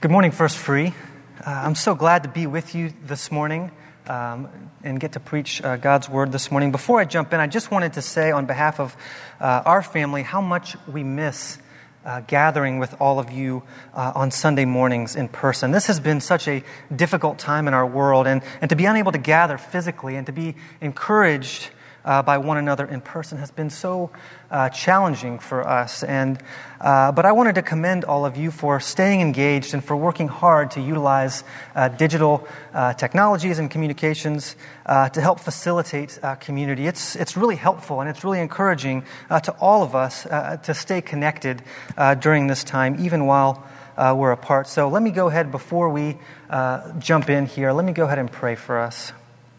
Good morning, First Free. I'm so glad to be with you this morning and get to preach God's Word this morning. Before I jump in, I just wanted to say on behalf of our family how much we miss gathering with all of you on Sunday mornings in person. This has been such a difficult time in our world, and to be unable to gather physically and to be encouraged by one another in person has been so challenging for us. But I wanted to commend all of you for staying engaged and for working hard to utilize digital technologies and communications to help facilitate community. It's really helpful and it's really encouraging to all of us to stay connected during this time, even while we're apart. So let me go ahead, before we jump in here, let me go ahead and pray for us.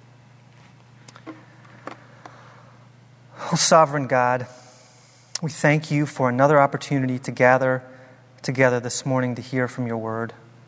Oh, sovereign God, we thank you for another opportunity to gather together this morning to hear from your word.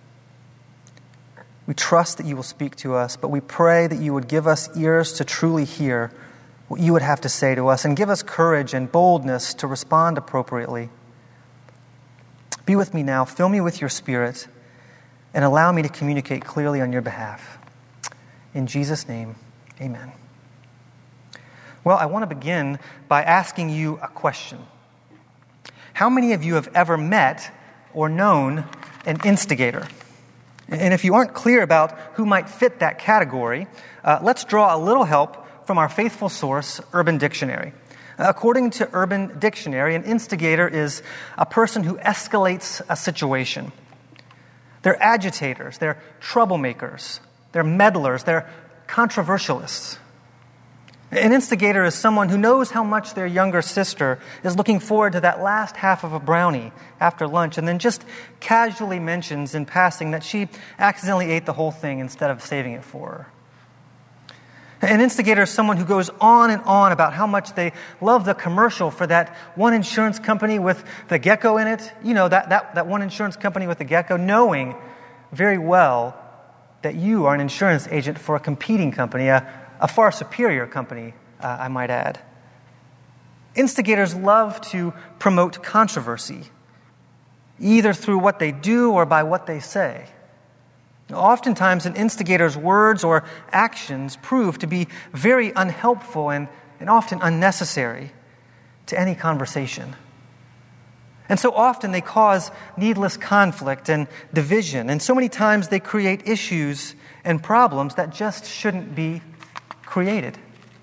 We trust that you will speak to us, but we pray that you would give us ears to truly hear what you would have to say to us and give us courage and boldness to respond appropriately. Be with me now, fill me with your Spirit, and allow me to communicate clearly on your behalf. In Jesus' name, amen. Well, I want to begin by asking you a question. How many of you have ever met or known an instigator? And if you aren't clear about who might fit that category, let's draw a little help from our faithful source, Urban Dictionary. According to Urban Dictionary, an instigator is a person who escalates a situation. They're agitators, they're troublemakers, they're meddlers, they're controversialists. An instigator is someone who knows how much their younger sister is looking forward to that last half of a brownie after lunch and then just casually mentions in passing that she accidentally ate the whole thing instead of saving it for her. An instigator is someone who goes on and on about how much they love the commercial for that one insurance company with the gecko in it. You know, that one insurance company with the gecko, knowing very well that you are an insurance agent for a competing company, a far superior company, I might add. Instigators love to promote controversy, either through what they do or by what they say. Oftentimes, an instigator's words or actions prove to be very unhelpful and often unnecessary to any conversation. And so often they cause needless conflict and division, and so many times they create issues and problems that just shouldn't be created.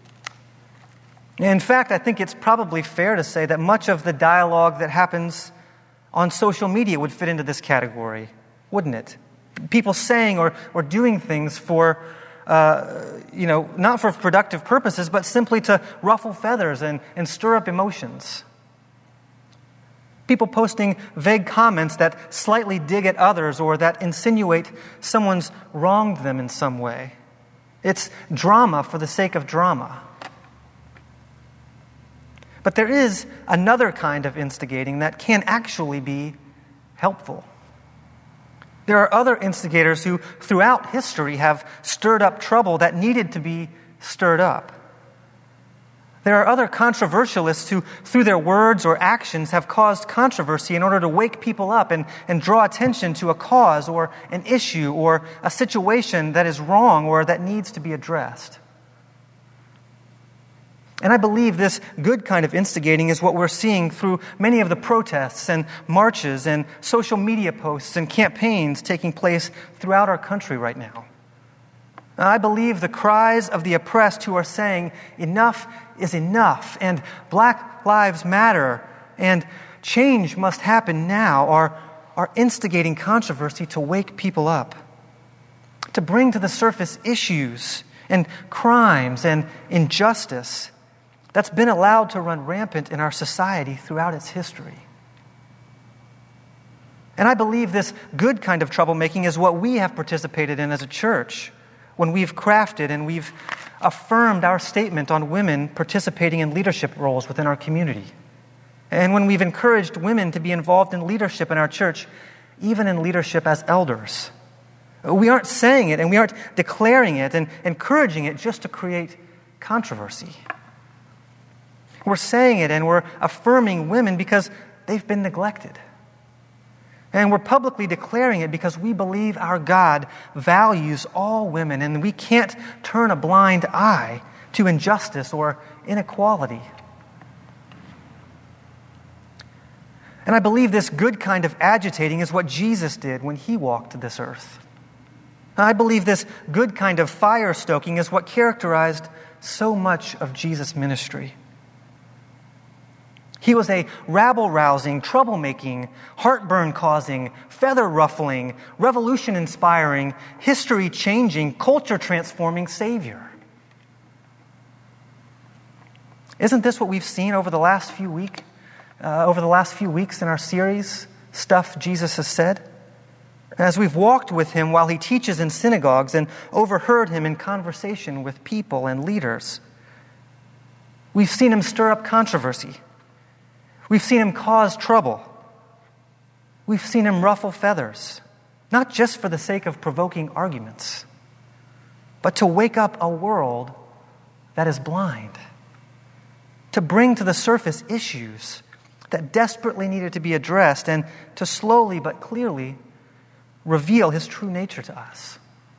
In fact, I think it's probably fair to say that much of the dialogue that happens on social media would fit into this category, wouldn't it? People saying or doing things for, not for productive purposes, but simply to ruffle feathers and stir up emotions. People posting vague comments that slightly dig at others or that insinuate someone's wronged them in some way. It's drama for the sake of drama. But there is another kind of instigating that can actually be helpful. There are other instigators who, throughout history, have stirred up trouble that needed to be stirred up. There are other controversialists who, through their words or actions, have caused controversy in order to wake people up and draw attention to a cause or an issue or a situation that is wrong or that needs to be addressed. And I believe this good kind of instigating is what we're seeing through many of the protests and marches and social media posts and campaigns taking place throughout our country right now. I believe the cries of the oppressed who are saying enough is enough and Black Lives Matter and change must happen now are instigating controversy to wake people up, to bring to the surface issues and crimes and injustice that's been allowed to run rampant in our society throughout its history. And I believe this good kind of troublemaking is what we have participated in as a church when we've crafted and we've affirmed our statement on women participating in leadership roles within our community. And when we've encouraged women to be involved in leadership in our church, even in leadership as elders. We aren't saying it and we aren't declaring it and encouraging it just to create controversy. We're saying it and we're affirming women because they've been neglected. And we're publicly declaring it because we believe our God values all women, and we can't turn a blind eye to injustice or inequality. And I believe this good kind of agitating is what Jesus did when he walked this earth. I believe this good kind of fire stoking is what characterized so much of Jesus' ministry. He was a rabble-rousing, troublemaking, heartburn-causing, feather-ruffling, revolution-inspiring, history-changing, culture-transforming Savior. Isn't this what we've seen over the last few weeks in our series, Stuff Jesus Has Said? As we've walked with him while he teaches in synagogues and overheard him in conversation with people and leaders, we've seen him stir up controversy. We've seen him cause trouble. We've seen him ruffle feathers, not just for the sake of provoking arguments, but to wake up a world that is blind, to bring to the surface issues that desperately needed to be addressed, and to slowly but clearly reveal his true nature to us.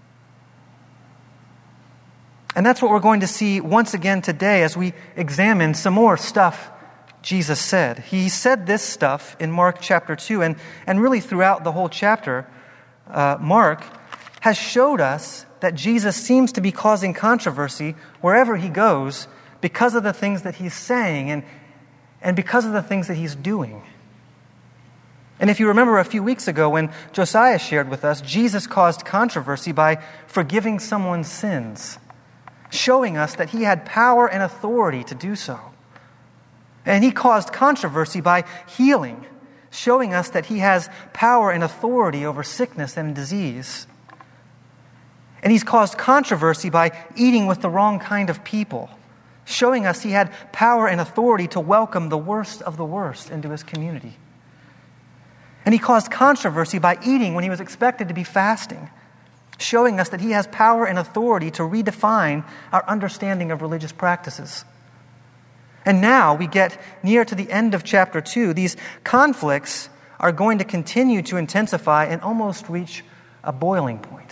And that's what we're going to see once again today as we examine some more stuff Jesus said. He said this stuff in Mark chapter 2, and really throughout the whole chapter, Mark has showed us that Jesus seems to be causing controversy wherever he goes because of the things that he's saying and because of the things that he's doing. And if you remember a few weeks ago when Josiah shared with us, Jesus caused controversy by forgiving someone's sins, showing us that he had power and authority to do so. And he caused controversy by healing, showing us that he has power and authority over sickness and disease. And he's caused controversy by eating with the wrong kind of people, showing us he had power and authority to welcome the worst of the worst into his community. And he caused controversy by eating when he was expected to be fasting, showing us that he has power and authority to redefine our understanding of religious practices. And now we get near to the end of chapter 2. These conflicts are going to continue to intensify and almost reach a boiling point.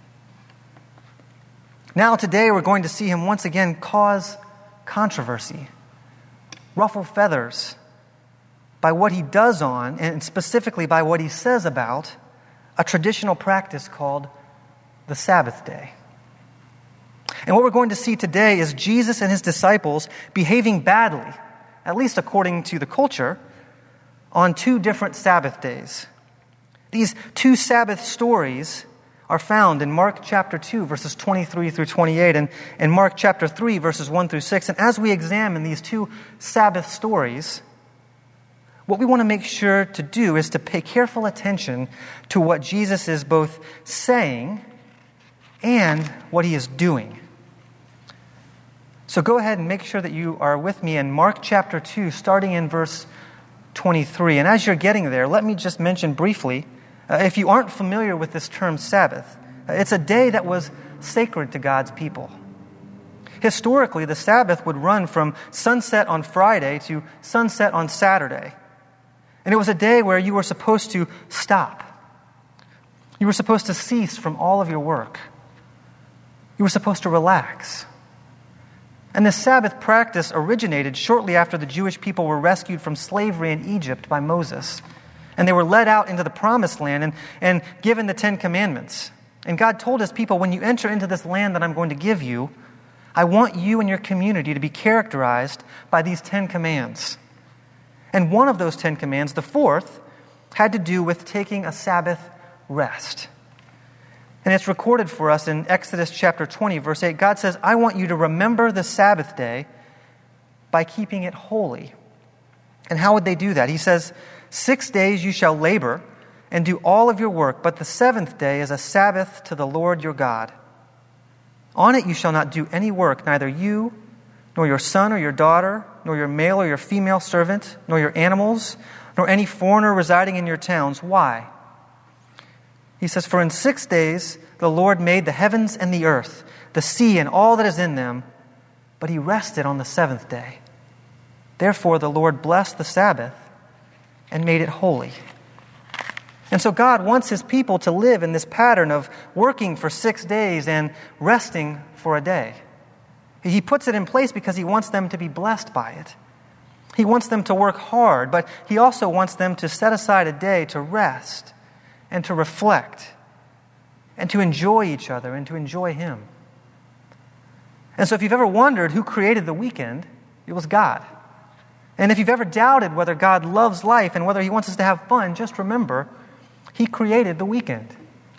Now today we're going to see him once again cause controversy, ruffle feathers by what he does on, and specifically by what he says about, a traditional practice called the Sabbath day. And what we're going to see today is Jesus and his disciples behaving badly, at least according to the culture, on two different Sabbath days. These two Sabbath stories are found in Mark chapter 2, verses 23 through 28, and Mark chapter 3, verses 1 through 6. And as we examine these two Sabbath stories, what we want to make sure to do is to pay careful attention to what Jesus is both saying and what he is doing. So go ahead and make sure that you are with me in Mark chapter 2, starting in verse 23. And as you're getting there, let me just mention briefly, if you aren't familiar with this term Sabbath, it's a day that was sacred to God's people. Historically, the Sabbath would run from sunset on Friday to sunset on Saturday. And it was a day where you were supposed to stop. You were supposed to cease from all of your work. You were supposed to relax. And this Sabbath practice originated shortly after the Jewish people were rescued from slavery in Egypt by Moses. And they were led out into the Promised Land and given the Ten Commandments. And God told his people, when you enter into this land that I'm going to give you, I want you and your community to be characterized by these 10 commands. And one of those 10 commands, the fourth, had to do with taking a Sabbath rest. And it's recorded for us in Exodus chapter 20, verse 8. God says, I want you to remember the Sabbath day by keeping it holy. And how would they do that? He says, 6 days you shall labor and do all of your work, but the seventh day is a Sabbath to the Lord your God. On it you shall not do any work, neither you, nor your son or your daughter, nor your male or your female servant, nor your animals, nor any foreigner residing in your towns. Why? He says, for in 6 days the Lord made the heavens and the earth, the sea and all that is in them, but he rested on the seventh day. Therefore the Lord blessed the Sabbath and made it holy. And so God wants his people to live in this pattern of working for 6 days and resting for a day. He puts it in place because he wants them to be blessed by it. He wants them to work hard, but he also wants them to set aside a day to rest and to reflect and to enjoy each other and to enjoy him. And so if you've ever wondered who created the weekend, it was God. And if you've ever doubted whether God loves life and whether he wants us to have fun, just remember, he created the weekend.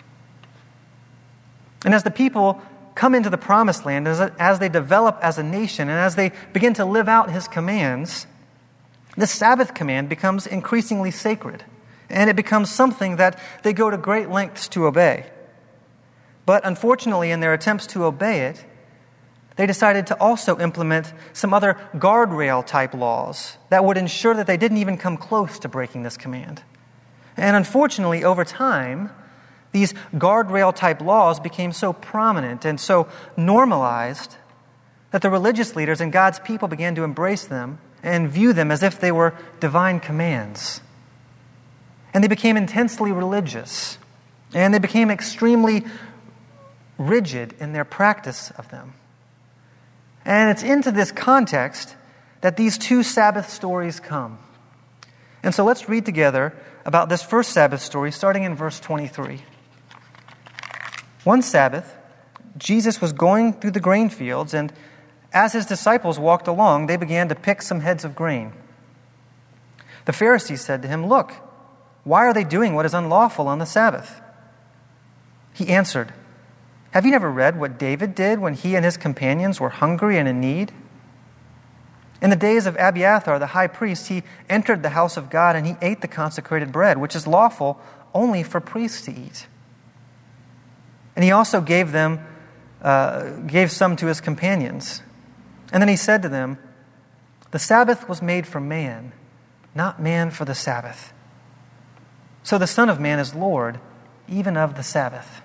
And as the people come into the promised land, as they develop as a nation, and as they begin to live out his commands, the Sabbath command becomes increasingly sacred. And it becomes something that they go to great lengths to obey. But unfortunately, in their attempts to obey it, they decided to also implement some other guardrail-type laws that would ensure that they didn't even come close to breaking this command. And unfortunately, over time, these guardrail-type laws became so prominent and so normalized that the religious leaders and God's people began to embrace them and view them as if they were divine commands. And they became intensely religious, and they became extremely rigid in their practice of them. And it's into this context that these two Sabbath stories come. And so let's read together about this first Sabbath story, starting in verse 23. One Sabbath, Jesus was going through the grain fields, and as his disciples walked along, they began to pick some heads of grain. The Pharisees said to him, "Look, why are they doing what is unlawful on the Sabbath?" He answered, "Have you never read what David did when he and his companions were hungry and in need? In the days of Abiathar, the high priest, he entered the house of God and he ate the consecrated bread, which is lawful only for priests to eat. And he also gave some to his companions. And then he said to them, 'The Sabbath was made for man, not man for the Sabbath. So the Son of Man is Lord, even of the Sabbath.'"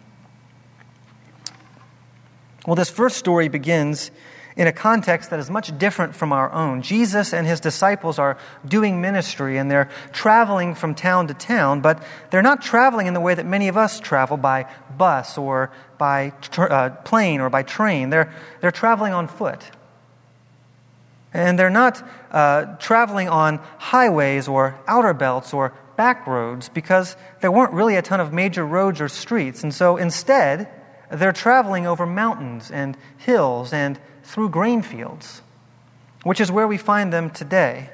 Well, this first story begins in a context that is much different from our own. Jesus and his disciples are doing ministry, and they're traveling from town to town, but they're not traveling in the way that many of us travel, by bus or by plane or by train. They're traveling on foot. And they're not traveling on highways or outer belts or back roads, because there weren't really a ton of major roads or streets. And so instead, they're traveling over mountains and hills and through grain fields, which is where we find them today.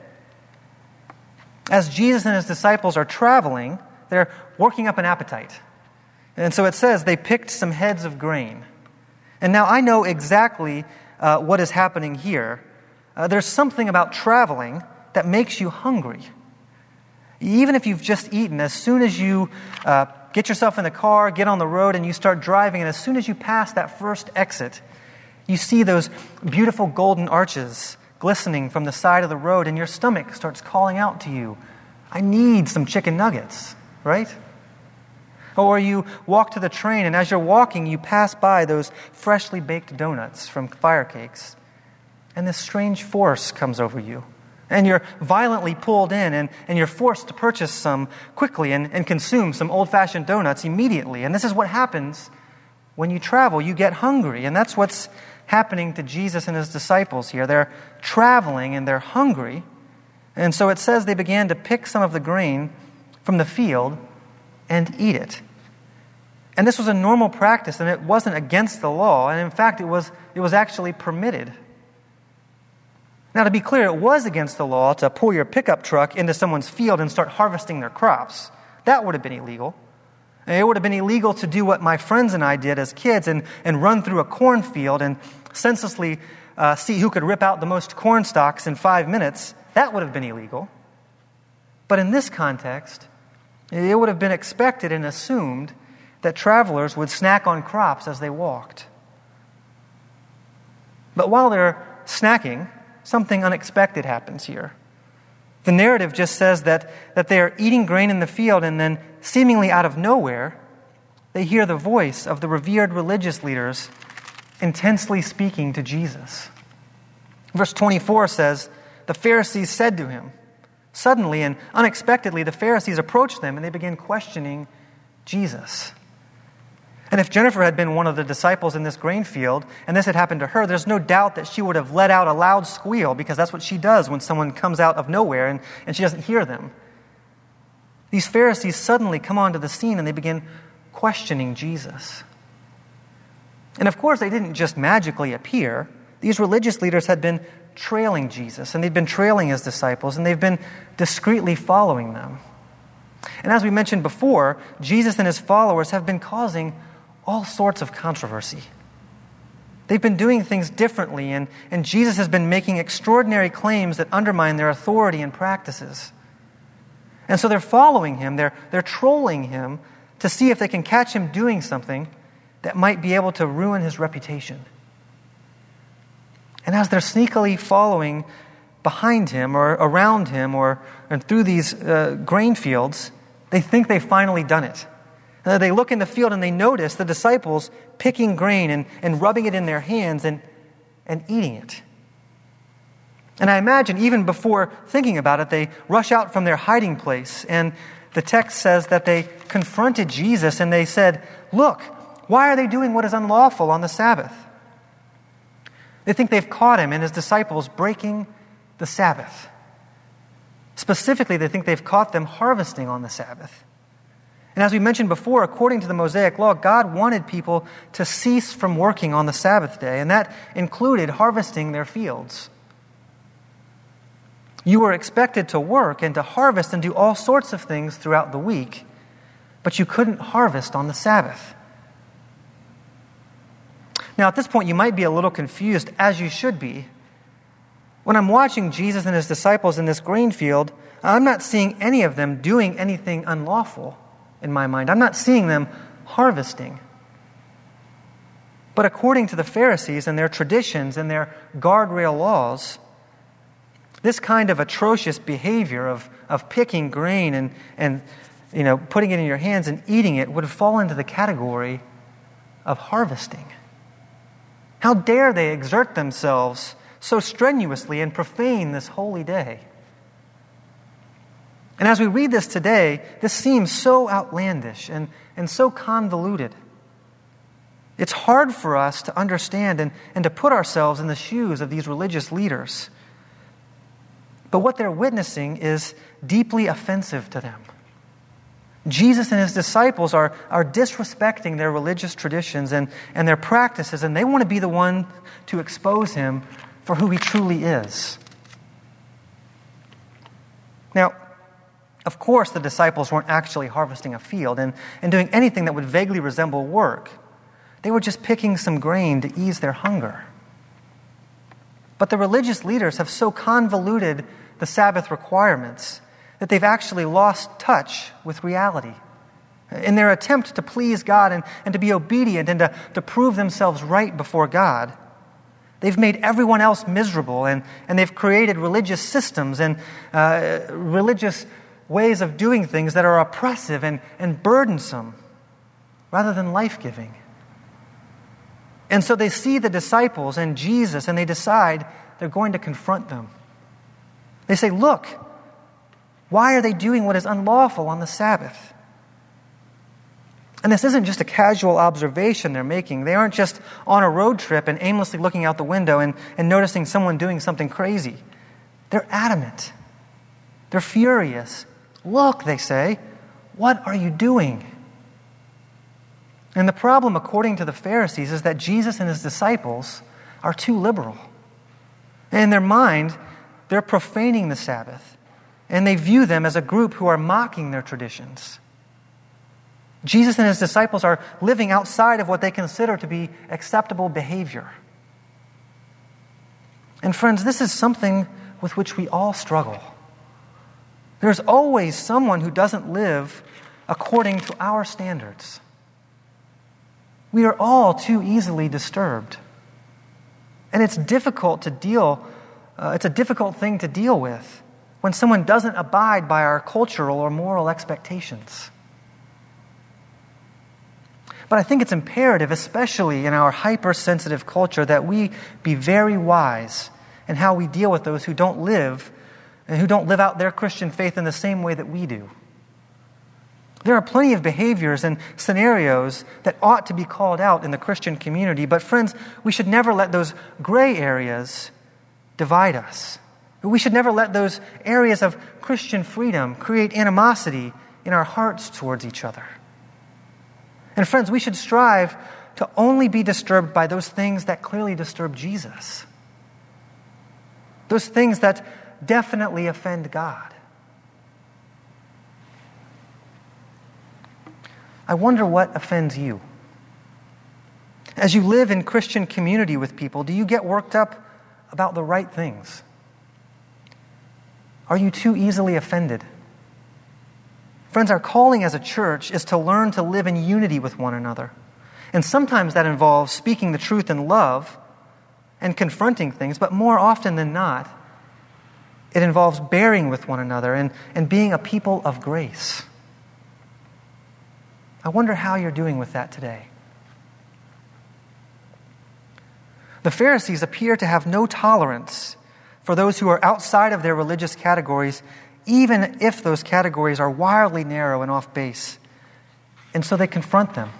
As Jesus and his disciples are traveling, they're working up an appetite. And so it says they picked some heads of grain. And now I know exactly what is happening here. There's something about traveling that makes you hungry. Even if you've just eaten, as soon as you get yourself in the car, get on the road, and you start driving, and as soon as you pass that first exit, you see those beautiful golden arches glistening from the side of the road, and your stomach starts calling out to you, "I need some chicken nuggets," right? Or you walk to the train, and as you're walking, you pass by those freshly baked donuts from Fire Cakes, and this strange force comes over you. And you're violently pulled in, and you're forced to purchase some quickly and consume some old-fashioned donuts immediately. And this is what happens when you travel. You get hungry, and that's what's happening to Jesus and his disciples here. They're traveling, and they're hungry. And so it says they began to pick some of the grain from the field and eat it. And this was a normal practice, and it wasn't against the law. And in fact, it was actually permitted. Now, to be clear, it was against the law to pull your pickup truck into someone's field and start harvesting their crops. That would have been illegal. And it would have been illegal to do what my friends and I did as kids and run through a cornfield and senselessly see who could rip out the most corn stalks in 5 minutes. That would have been illegal. But in this context, it would have been expected and assumed that travelers would snack on crops as they walked. But while they're snacking, something unexpected happens here. The narrative just says that they are eating grain in the field, and then, seemingly out of nowhere, they hear the voice of the revered religious leaders intensely speaking to Jesus. Verse 24 says, "The Pharisees said to him, Suddenly and unexpectedly, the Pharisees approach them and they begin questioning Jesus. And if Jennifer had been one of the disciples in this grain field, and this had happened to her, there's no doubt that she would have let out a loud squeal, because that's what she does when someone comes out of nowhere and she doesn't hear them. These Pharisees suddenly come onto the scene and they begin questioning Jesus. And of course, they didn't just magically appear. These religious leaders had been trailing Jesus, and they'd been trailing his disciples, and they've been discreetly following them. And as we mentioned before, Jesus and his followers have been causing all sorts of controversy. They've been doing things differently, and Jesus has been making extraordinary claims that undermine their authority and practices. And so they're following him, they're trolling him to see if they can catch him doing something that might be able to ruin his reputation. And as they're sneakily following behind him or around him and through these grain fields, they think they've finally done it. They look in the field and they notice the disciples picking grain and rubbing it in their hands and eating it. And I imagine even before thinking about it, they rush out from their hiding place. And the text says that they confronted Jesus and they said, "Look, why are they doing what is unlawful on the Sabbath?" They think they've caught him and his disciples breaking the Sabbath. Specifically, they think they've caught them harvesting on the Sabbath. And as we mentioned before, according to the Mosaic Law, God wanted people to cease from working on the Sabbath day, and that included harvesting their fields. You were expected to work and to harvest and do all sorts of things throughout the week, but you couldn't harvest on the Sabbath. Now, at this point, you might be a little confused, as you should be. When I'm watching Jesus and his disciples in this grain field, I'm not seeing any of them doing anything unlawful in my mind. I'm not seeing them harvesting. But according to the Pharisees and their traditions and their guardrail laws, this kind of atrocious behavior of picking grain and putting it in your hands and eating it would fall into the category of harvesting. How dare they exert themselves so strenuously and profane this holy day? And as we read this today, this seems so outlandish and so convoluted. It's hard for us to understand and to put ourselves in the shoes of these religious leaders. But what they're witnessing is deeply offensive to them. Jesus and his disciples are disrespecting their religious traditions and their practices, and they want to be the one to expose him for who he truly is. Now, of course, the disciples weren't actually harvesting a field and doing anything that would vaguely resemble work. They were just picking some grain to ease their hunger. But the religious leaders have so convoluted the Sabbath requirements that they've actually lost touch with reality. In their attempt to please God and to be obedient and to prove themselves right before God, they've made everyone else miserable and they've created religious systems and religious ways of doing things that are oppressive and burdensome rather than life-giving. And so they see the disciples and Jesus and they decide they're going to confront them. They say, "Look, why are they doing what is unlawful on the Sabbath?" And this isn't just a casual observation they're making. They aren't just on a road trip and aimlessly looking out the window and noticing someone doing something crazy. They're adamant. They're furious. "Look," they say, "what are you doing?" And the problem, according to the Pharisees, is that Jesus and his disciples are too liberal. In their mind, they're profaning the Sabbath, and they view them as a group who are mocking their traditions. Jesus and his disciples are living outside of what they consider to be acceptable behavior. And friends, this is something with which we all struggle. There's always someone who doesn't live according to our standards. We are all too easily disturbed. And it's difficult to deal, it's a difficult thing to deal with when someone doesn't abide by our cultural or moral expectations. But I think it's imperative, especially in our hypersensitive culture, that we be very wise in how we deal with those who don't live and who don't live out their Christian faith in the same way that we do. There are plenty of behaviors and scenarios that ought to be called out in the Christian community, but friends, we should never let those gray areas divide us. We should never let those areas of Christian freedom create animosity in our hearts towards each other. And friends, we should strive to only be disturbed by those things that clearly disturb Jesus. Those things that definitely offend God. I wonder what offends you. As you live in Christian community with people, do you get worked up about the right things? Are you too easily offended? Friends, our calling as a church is to learn to live in unity with one another. And sometimes that involves speaking the truth in love and confronting things, but more often than not, it involves bearing with one another and being a people of grace. I wonder how you're doing with that today. The Pharisees appear to have no tolerance for those who are outside of their religious categories, even if those categories are wildly narrow and off base. And so they confront them.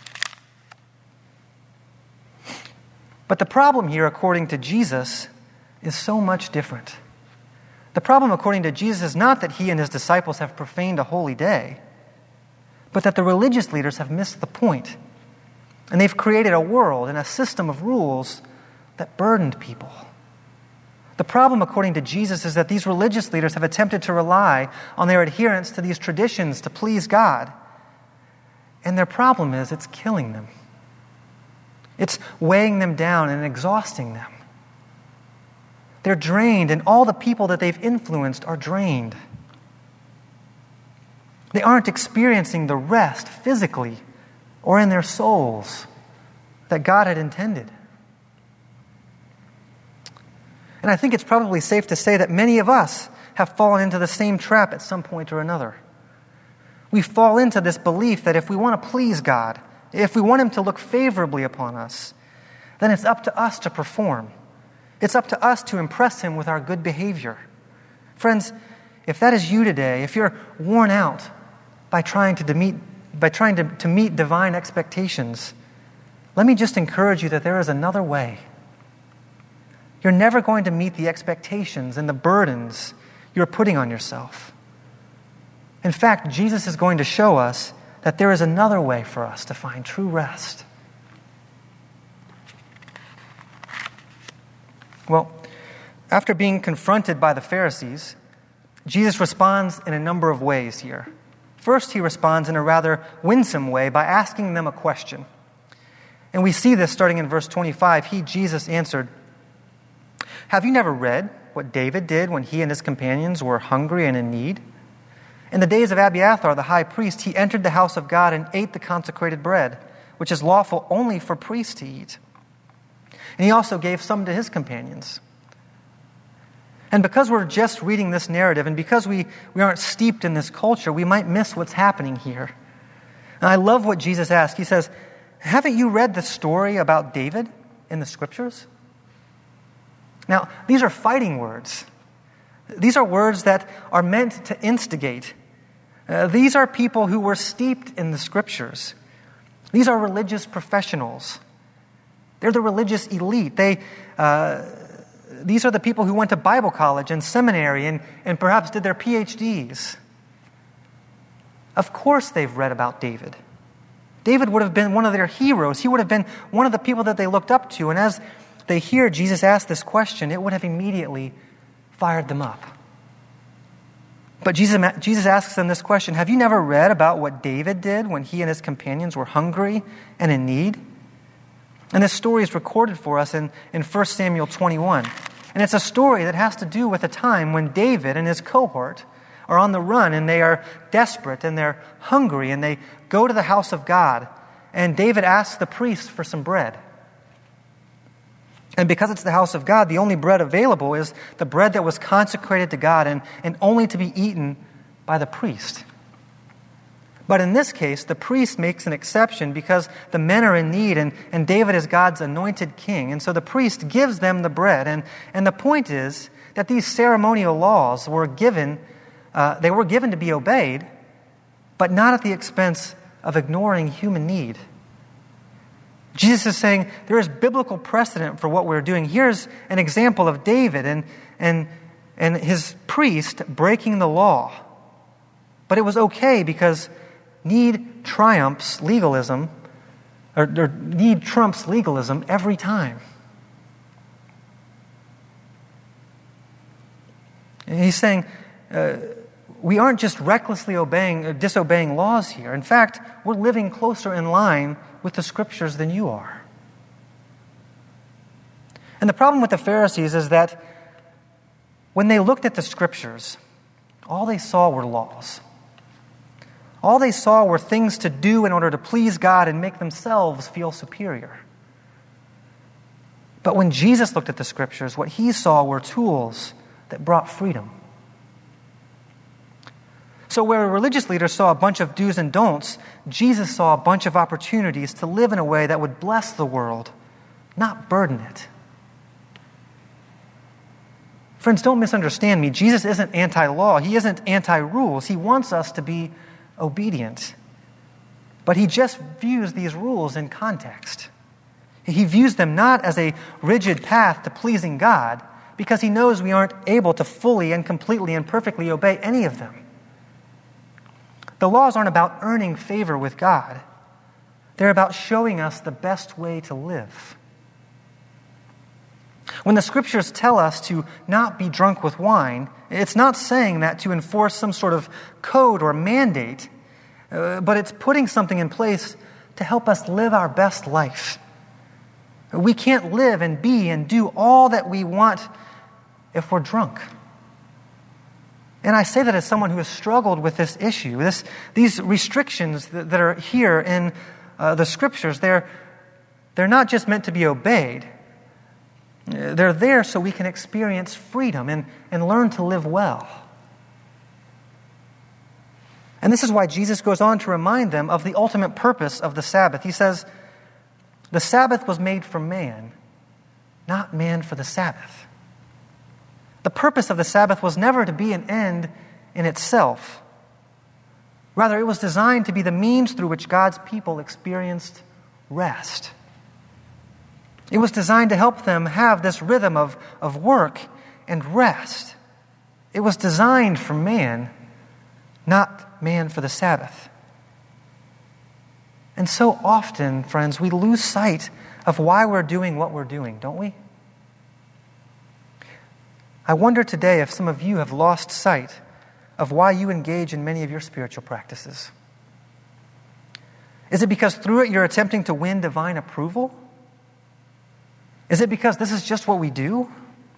But the problem here, according to Jesus, is so much different. The problem, according to Jesus, is not that he and his disciples have profaned a holy day, but that the religious leaders have missed the point. And they've created a world and a system of rules that burdened people. The problem, according to Jesus, is that these religious leaders have attempted to rely on their adherence to these traditions to please God. And their problem is it's killing them. It's weighing them down and exhausting them. They're drained, and all the people that they've influenced are drained. They aren't experiencing the rest physically or in their souls that God had intended. And I think it's probably safe to say that many of us have fallen into the same trap at some point or another. We fall into this belief that if we want to please God, if we want Him to look favorably upon us, then it's up to us to perform. It's up to us to impress Him with our good behavior. Friends, if that is you today, if you're worn out by trying to meet divine expectations, let me just encourage you that there is another way. You're never going to meet the expectations and the burdens you're putting on yourself. In fact, Jesus is going to show us that there is another way for us to find true rest. Well, after being confronted by the Pharisees, Jesus responds in a number of ways here. First, he responds in a rather winsome way by asking them a question. And we see this starting in verse 25. Jesus, answered, "Have you never read what David did when he and his companions were hungry and in need? In the days of Abiathar, the high priest, he entered the house of God and ate the consecrated bread, which is lawful only for priests to eat. And he also gave some to his companions." And because we're just reading this narrative, and because we aren't steeped in this culture, we might miss what's happening here. And I love what Jesus asked. He says, "Haven't you read the story about David in the Scriptures?" Now, these are fighting words. These are words that are meant to instigate. These are people who were steeped in the Scriptures. These are religious professionals. They're the religious elite. These are the people who went to Bible college and seminary and perhaps did their PhDs. Of course they've read about David. David would have been one of their heroes. He would have been one of the people that they looked up to. And as they hear Jesus ask this question, it would have immediately fired them up. But Jesus asks them this question: have you never read about what David did when he and his companions were hungry and in need? And this story is recorded for us in 1 Samuel 21. And it's a story that has to do with a time when David and his cohort are on the run and they are desperate and they're hungry and they go to the house of God. And David asks the priest for some bread. And because it's the house of God, the only bread available is the bread that was consecrated to God and only to be eaten by the priest. But in this case, the priest makes an exception because the men are in need and David is God's anointed king. And so the priest gives them the bread. And the point is that these ceremonial laws were given, they were given to be obeyed, but not at the expense of ignoring human need. Jesus is saying there is biblical precedent for what we're doing. Here's an example of David and his priest breaking the law. But it was okay because need trumps legalism every time. And he's saying we aren't just recklessly disobeying laws here. In fact, we're living closer in line with the Scriptures than you are. And the problem with the Pharisees is that when they looked at the Scriptures, all they saw were laws. All they saw were things to do in order to please God and make themselves feel superior. But when Jesus looked at the Scriptures, what he saw were tools that brought freedom. So where religious leaders saw a bunch of do's and don'ts, Jesus saw a bunch of opportunities to live in a way that would bless the world, not burden it. Friends, don't misunderstand me. Jesus isn't anti-law. He isn't anti-rules. He wants us to be obedient. But he just views these rules in context. He views them not as a rigid path to pleasing God, because he knows we aren't able to fully and completely and perfectly obey any of them. The laws aren't about earning favor with God. They're about showing us the best way to live. When the Scriptures tell us to not be drunk with wine, it's not saying that to enforce some sort of code or mandate, but it's putting something in place to help us live our best life. We can't live and be and do all that we want if we're drunk. And I say that as someone who has struggled with this issue. These restrictions that are here in the Scriptures, they're not just meant to be obeyed. They're there so we can experience freedom and learn to live well. And this is why Jesus goes on to remind them of the ultimate purpose of the Sabbath. He says, the Sabbath was made for man, not man for the Sabbath. The purpose of the Sabbath was never to be an end in itself. Rather, it was designed to be the means through which God's people experienced rest. It was designed to help them have this rhythm of work and rest. It was designed for man, not man for the Sabbath. And so often, friends, we lose sight of why we're doing what we're doing, don't we? I wonder today if some of you have lost sight of why you engage in many of your spiritual practices. Is it because through it you're attempting to win divine approval? Is it because this is just what we do?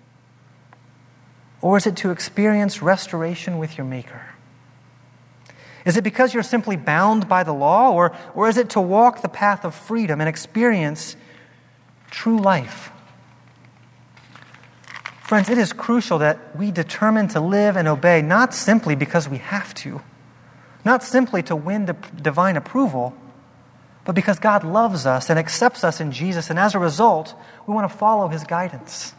Or is it to experience restoration with your Maker? Is it because you're simply bound by the law? Or is it to walk the path of freedom and experience true life? Friends, it is crucial that we determine to live and obey not simply because we have to, not simply to win divine approval, but because God loves us and accepts us in Jesus, and as a result, we want to follow his guidance.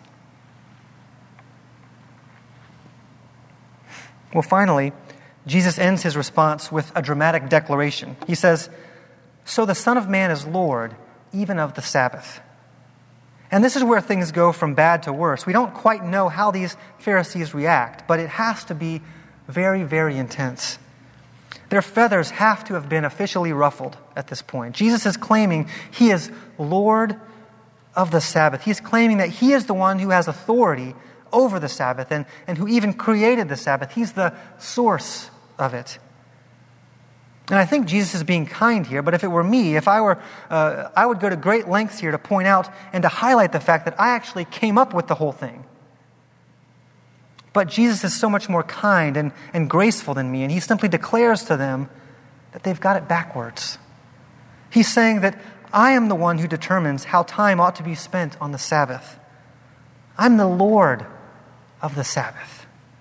Well, finally, Jesus ends his response with a dramatic declaration. He says, "So the Son of Man is Lord, even of the Sabbath." And this is where things go from bad to worse. We don't quite know how these Pharisees react, but it has to be very, very intense. Their feathers have to have been officially ruffled at this point. Jesus is claiming he is Lord of the Sabbath. He's claiming that he is the one who has authority over the Sabbath and who even created the Sabbath. He's the source of it. And I think Jesus is being kind here, but if it were me, I would go to great lengths here to point out and to highlight the fact that I actually came up with the whole thing. But Jesus is so much more kind and graceful than me, and he simply declares to them that they've got it backwards. He's saying that I am the one who determines how time ought to be spent on the Sabbath. I'm the Lord of the Sabbath.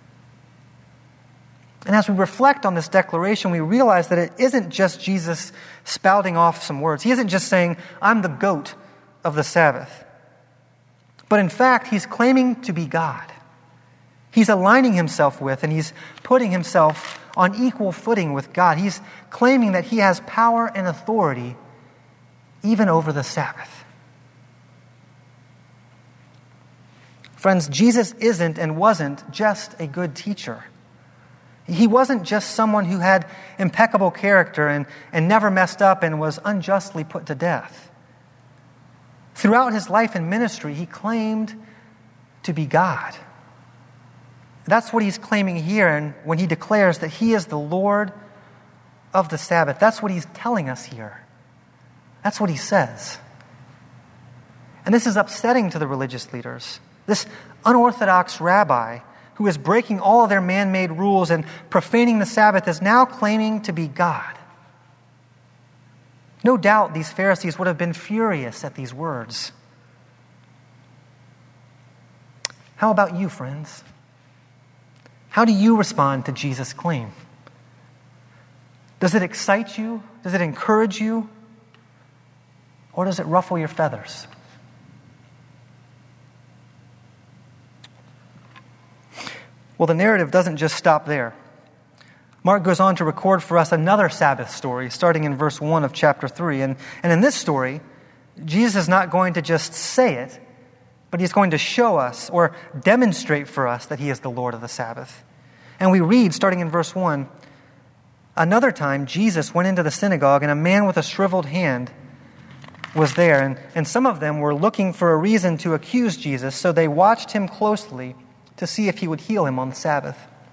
And as we reflect on this declaration, we realize that it isn't just Jesus spouting off some words. He isn't just saying, I'm the goat of the Sabbath. But in fact, he's claiming to be God. He's aligning himself with, and he's putting himself on equal footing with God. He's claiming that he has power and authority even over the Sabbath. Friends, Jesus isn't and wasn't just a good teacher. He wasn't just someone who had impeccable character and never messed up and was unjustly put to death. Throughout his life and ministry, he claimed to be God. That's what he's claiming here, and when he declares that he is the Lord of the Sabbath. That's what he's telling us here. That's what he says. And this is upsetting to the religious leaders. This unorthodox rabbi who is breaking all of their man-made rules and profaning the Sabbath is now claiming to be God. No doubt these Pharisees would have been furious at these words. How about you, friends? How do you respond to Jesus' claim? Does it excite you? Does it encourage you? Or does it ruffle your feathers? Well, the narrative doesn't just stop there. Mark goes on to record for us another Sabbath story, starting in verse 1 of chapter 3. And in this story, Jesus is not going to just say it, but he's going to show us or demonstrate for us that he is the Lord of the Sabbath. And we read, starting in verse 1, another time Jesus went into the synagogue, and a man with a shriveled hand was there. And some of them were looking for a reason to accuse Jesus, so they watched him closely to see if he would heal him on the Sabbath.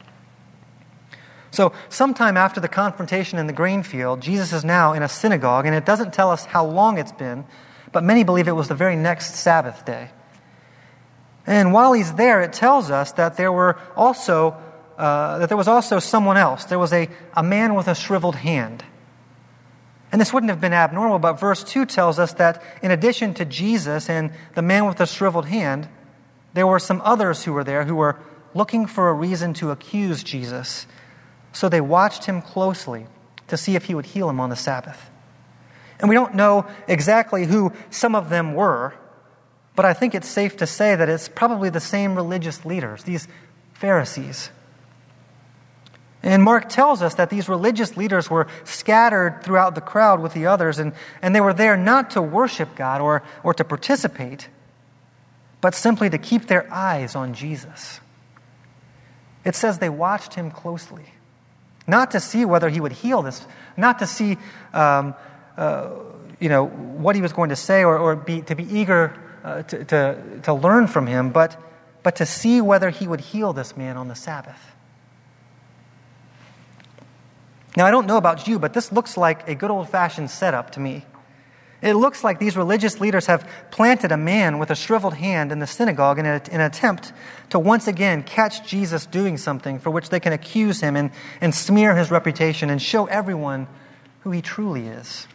So sometime after the confrontation in the grain field, Jesus is now in a synagogue, and it doesn't tell us how long it's been, but many believe it was the very next Sabbath day. And while he's there, it tells us that there was also someone else. There was a man with a shriveled hand. And this wouldn't have been abnormal, but verse 2 tells us that in addition to Jesus and the man with the shriveled hand, there were some others who were there who were looking for a reason to accuse Jesus. So they watched him closely to see if he would heal him on the Sabbath. And we don't know exactly who some of them were, but I think it's safe to say that it's probably the same religious leaders, these Pharisees. And Mark tells us that these religious leaders were scattered throughout the crowd with the others, and they were there not to worship God or to participate, but simply to keep their eyes on Jesus. It says they watched him closely, not to see whether he would heal this, not to see what he was going to say or to be eager to learn from him, but to see whether he would heal this man on the Sabbath. Now, I don't know about you, but this looks like a good old-fashioned setup to me. It looks like these religious leaders have planted a man with a shriveled hand in the synagogue in an attempt to once again catch Jesus doing something for which they can accuse him and smear his reputation and show everyone who he truly is.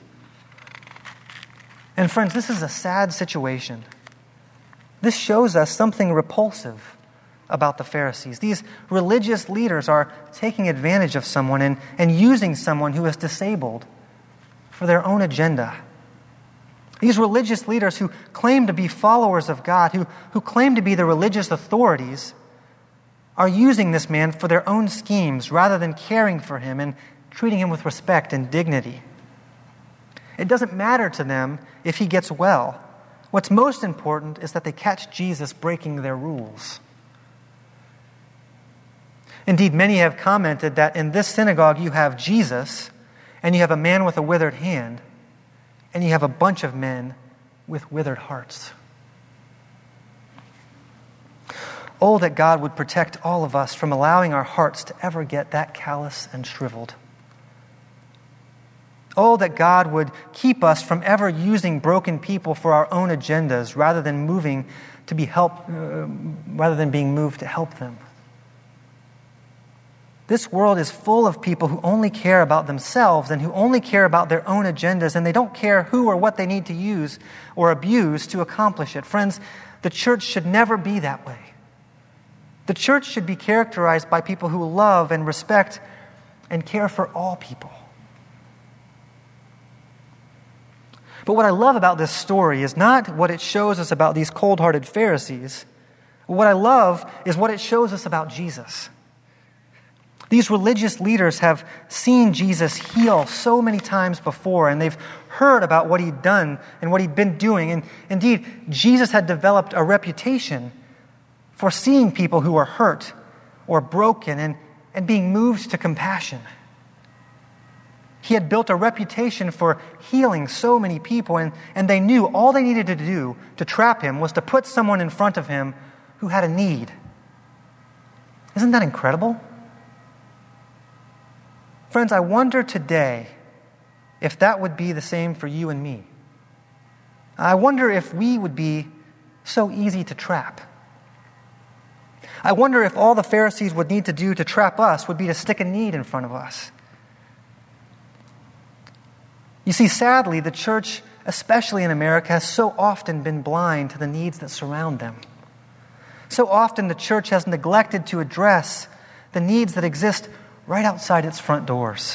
And friends, this is a sad situation. This shows us something repulsive about the Pharisees. These religious leaders are taking advantage of someone and using someone who is disabled for their own agenda. These religious leaders who claim to be followers of God, who claim to be the religious authorities, are using this man for their own schemes rather than caring for him and treating him with respect and dignity. It doesn't matter to them if he gets well. What's most important is that they catch Jesus breaking their rules. Indeed, many have commented that in this synagogue you have Jesus, and you have a man with a withered hand, and you have a bunch of men with withered hearts. Oh, that God would protect all of us from allowing our hearts to ever get that callous and shriveled. Oh, that God would keep us from ever using broken people for our own agendas rather than being moved to help them. This world is full of people who only care about themselves and who only care about their own agendas, and they don't care who or what they need to use or abuse to accomplish it. Friends, the church should never be that way. The church should be characterized by people who love and respect and care for all people. But what I love about this story is not what it shows us about these cold-hearted Pharisees. What I love is what it shows us about Jesus. These religious leaders have seen Jesus heal so many times before, and they've heard about what he'd done and what he'd been doing. And indeed, Jesus had developed a reputation for seeing people who are hurt or broken and being moved to compassion. He had built a reputation for healing so many people, and they knew all they needed to do to trap him was to put someone in front of him who had a need. Isn't that incredible? Friends, I wonder today if that would be the same for you and me. I wonder if we would be so easy to trap. I wonder if all the Pharisees would need to do to trap us would be to stick a need in front of us. You see, sadly, the church, especially in America, has so often been blind to the needs that surround them. So often the church has neglected to address the needs that exist right outside its front doors.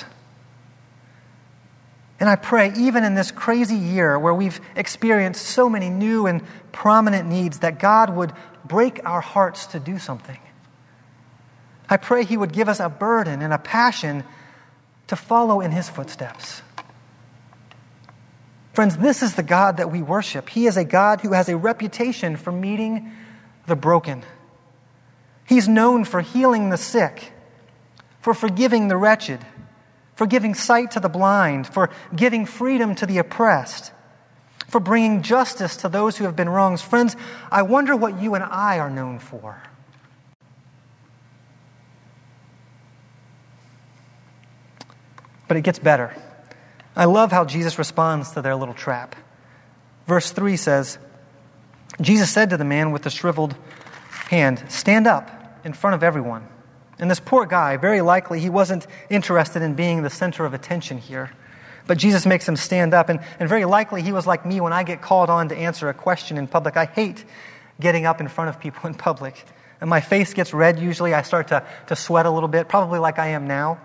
And I pray, even in this crazy year where we've experienced so many new and prominent needs, that God would break our hearts to do something. I pray he would give us a burden and a passion to follow in his footsteps. Friends, this is the God that we worship. He is a God who has a reputation for meeting the broken. He's known for healing the sick, for forgiving the wretched, for giving sight to the blind, for giving freedom to the oppressed, for bringing justice to those who have been wronged. Friends, I wonder what you and I are known for. But it gets better. I love how Jesus responds to their little trap. Verse 3 says, Jesus said to the man with the shriveled hand, "Stand up in front of everyone." And this poor guy, very likely he wasn't interested in being the center of attention here. But Jesus makes him stand up, and very likely he was like me when I get called on to answer a question in public. I hate getting up in front of people in public. And my face gets red usually. I start to sweat a little bit, probably like I am now.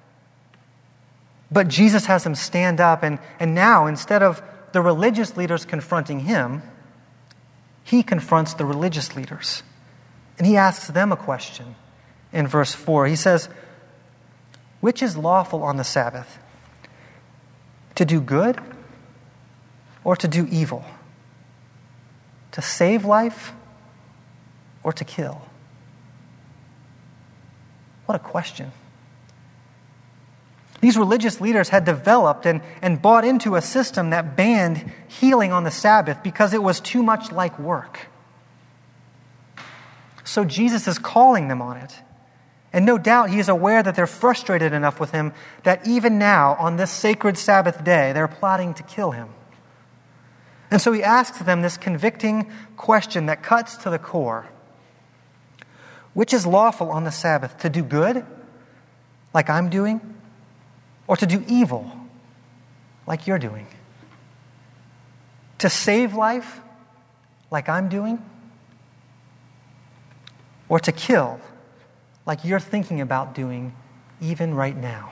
But Jesus has him stand up, and now instead of the religious leaders confronting him, he confronts the religious leaders. And he asks them a question. In verse 4, he says, "Which is lawful on the Sabbath? To do good or to do evil? To save life or to kill?" What a question. These religious leaders had developed and bought into a system that banned healing on the Sabbath because it was too much like work. So Jesus is calling them on it. And no doubt he is aware that they're frustrated enough with him that even now, on this sacred Sabbath day, they're plotting to kill him. And so he asks them this convicting question that cuts to the core. Which is lawful on the Sabbath? To do good, like I'm doing, or to do evil, like you're doing? To save life, like I'm doing, or to kill, like you're thinking about doing even right now?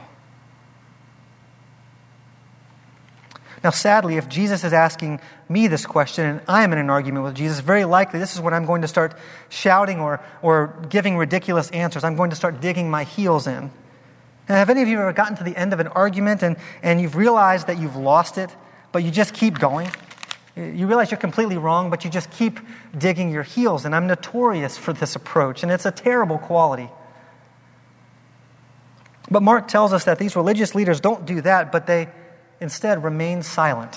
Now, sadly, if Jesus is asking me this question and I'm in an argument with Jesus, very likely this is when I'm going to start shouting or giving ridiculous answers. I'm going to start digging my heels in. And have any of you ever gotten to the end of an argument and you've realized that you've lost it, but you just keep going? You realize you're completely wrong, but you just keep digging your heels. And I'm notorious for this approach, and it's a terrible quality. But Mark tells us that these religious leaders don't do that, but they instead remain silent.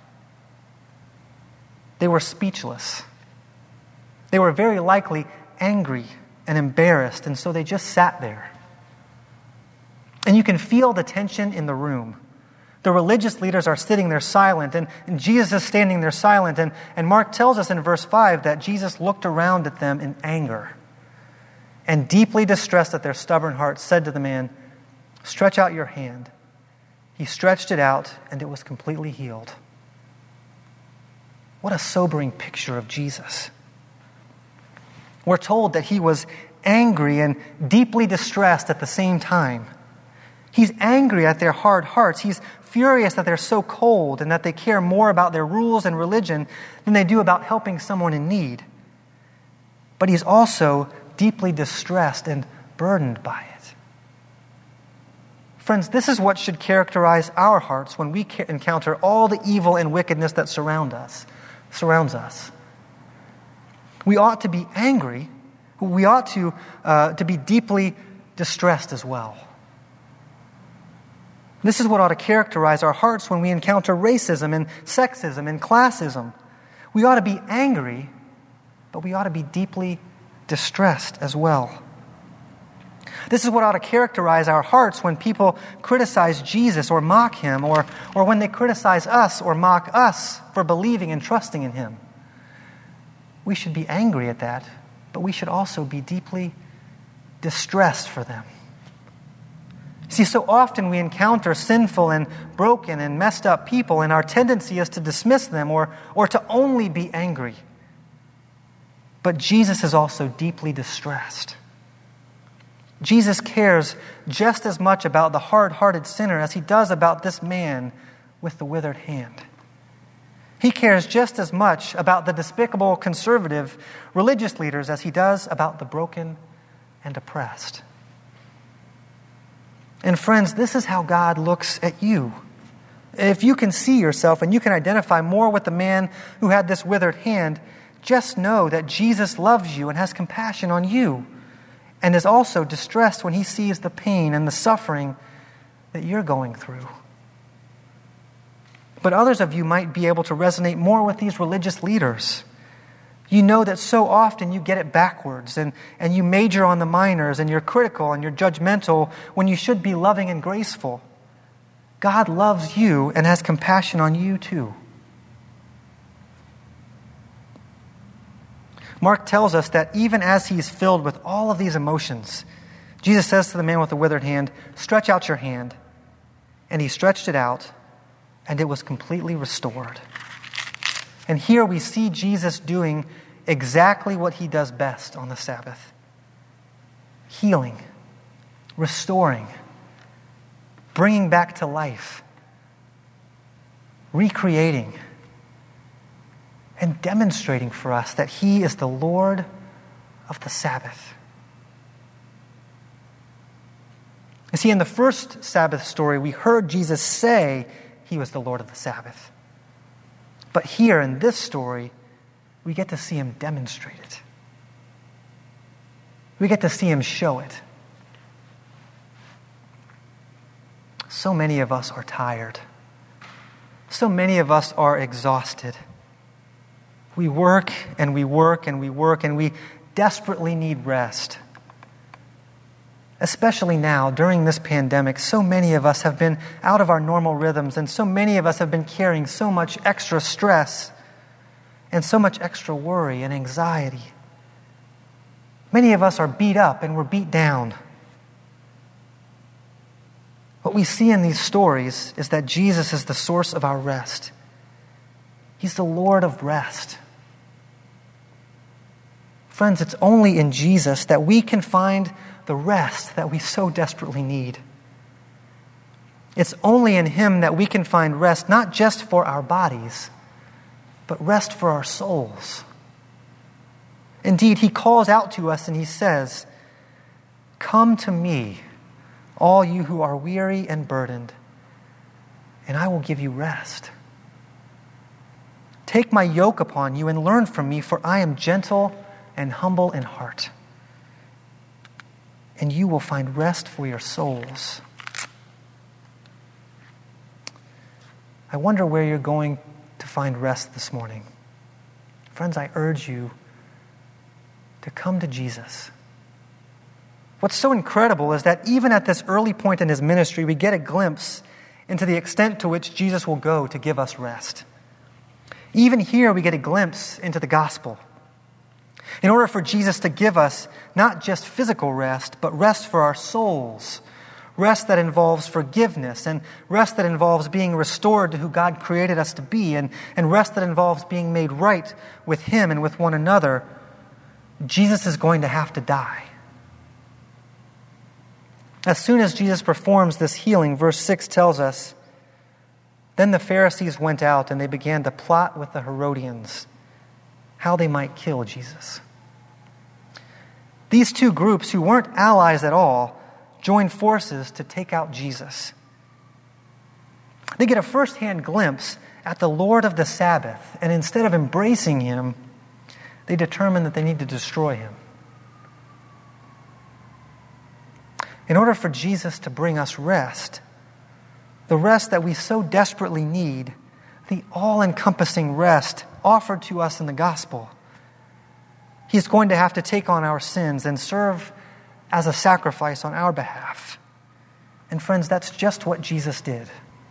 They were speechless. They were very likely angry and embarrassed, and so they just sat there. And you can feel the tension in the room. The religious leaders are sitting there silent, and Jesus is standing there silent. And Mark tells us in verse 5 that Jesus looked around at them in anger and, deeply distressed at their stubborn hearts, said to the man, "Stretch out your hand." He stretched it out, and it was completely healed. What a sobering picture of Jesus. We're told that he was angry and deeply distressed at the same time. He's angry at their hard hearts. He's furious that they're so cold and that they care more about their rules and religion than they do about helping someone in need. but he's also deeply distressed and burdened by it. Friends, this is what should characterize our hearts when we encounter all the evil and wickedness that surrounds us. We ought to be angry. We ought to be deeply distressed as well. This is what ought to characterize our hearts when we encounter racism and sexism and classism. We ought to be angry, but we ought to be deeply distressed as well. This is what ought to characterize our hearts when people criticize Jesus or mock him, or when they criticize us or mock us for believing and trusting in him. We should be angry at that, but we should also be deeply distressed for them. See, so often we encounter sinful and broken and messed up people, and our tendency is to dismiss them or to only be angry. But Jesus is also deeply distressed. Jesus cares just as much about the hard-hearted sinner as he does about this man with the withered hand. He cares just as much about the despicable conservative religious leaders as he does about the broken and oppressed. And friends, this is how God looks at you. If you can see yourself and you can identify more with the man who had this withered hand, just know that Jesus loves you and has compassion on you, and is also distressed when he sees the pain and the suffering that you're going through. But others of you might be able to resonate more with these religious leaders. You know that so often you get it backwards, and you major on the minors, and you're critical and you're judgmental when you should be loving and graceful. God loves you and has compassion on you too. Mark tells us that even as he's filled with all of these emotions, Jesus says to the man with the withered hand, "Stretch out your hand." And he stretched it out, and it was completely restored. And here we see Jesus doing exactly what he does best on the Sabbath: healing, restoring, bringing back to life, recreating, and demonstrating for us that he is the Lord of the Sabbath. You see, in the first Sabbath story, we heard Jesus say he was the Lord of the Sabbath. But here in this story, we get to see him demonstrate it. We get to see him show it. So many of us are tired. So many of us are exhausted. We work and we work and we work, and we desperately need rest. Especially now, during this pandemic, so many of us have been out of our normal rhythms, and so many of us have been carrying so much extra stress and so much extra worry and anxiety. Many of us are beat up and we're beat down. What we see in these stories is that Jesus is the source of our rest. He's the Lord of rest. Friends, it's only in Jesus that we can find the rest that we so desperately need. It's only in him that we can find rest, not just for our bodies, but rest for our souls. Indeed, he calls out to us and he says, "Come to me, all you who are weary and burdened, and I will give you rest. Take my yoke upon you and learn from me, for I am gentle and humble in heart, and you will find rest for your souls." I wonder where you're going to find rest this morning. Friends, I urge you to come to Jesus. What's so incredible is that even at this early point in his ministry, we get a glimpse into the extent to which Jesus will go to give us rest. Even here, we get a glimpse into the gospel. In order for Jesus to give us not just physical rest, but rest for our souls, rest that involves forgiveness, and rest that involves being restored to who God created us to be, and rest that involves being made right with him and with one another, Jesus is going to have to die. As soon as Jesus performs this healing, verse 6 tells us, "Then the Pharisees went out and they began to plot with the Herodians how they might kill Jesus." These two groups, who weren't allies at all, joined forces to take out Jesus. They get a first-hand glimpse at the Lord of the Sabbath, and instead of embracing him, they determine that they need to destroy him. In order for Jesus to bring us rest, the rest that we so desperately need, the all-encompassing rest offered to us in the gospel, he's going to have to take on our sins and serve as a sacrifice on our behalf. And friends, that's just what Jesus did.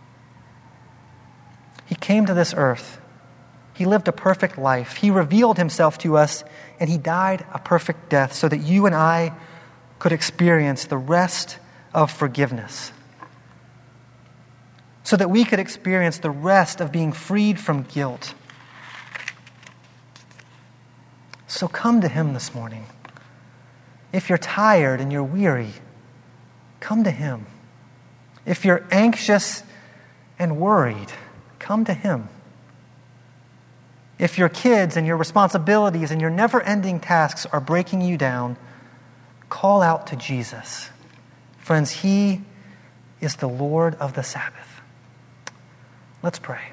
He came to this earth. He lived a perfect life. He revealed himself to us, and he died a perfect death so that you and I could experience the rest of forgiveness. So that we could experience the rest of being freed from guilt. So come to him this morning. If you're tired and you're weary, come to him. If you're anxious and worried, come to him. If your kids and your responsibilities and your never-ending tasks are breaking you down, call out to Jesus. Friends, he is the Lord of the Sabbath. Let's pray.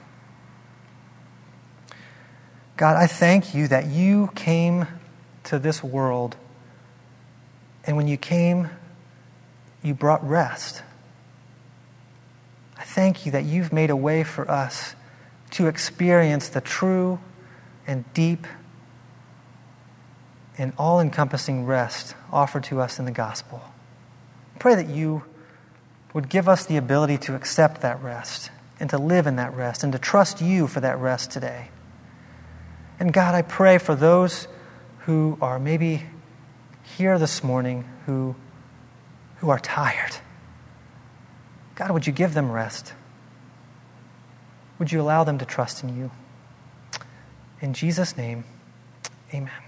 God, I thank you that you came to this world, and when you came, you brought rest. I thank you that you've made a way for us to experience the true and deep and all-encompassing rest offered to us in the gospel. I pray that you would give us the ability to accept that rest and to live in that rest and to trust you for that rest today. And God, I pray for those who are maybe here this morning who are tired. God, would you give them rest? Would you allow them to trust in you? In Jesus' name, amen.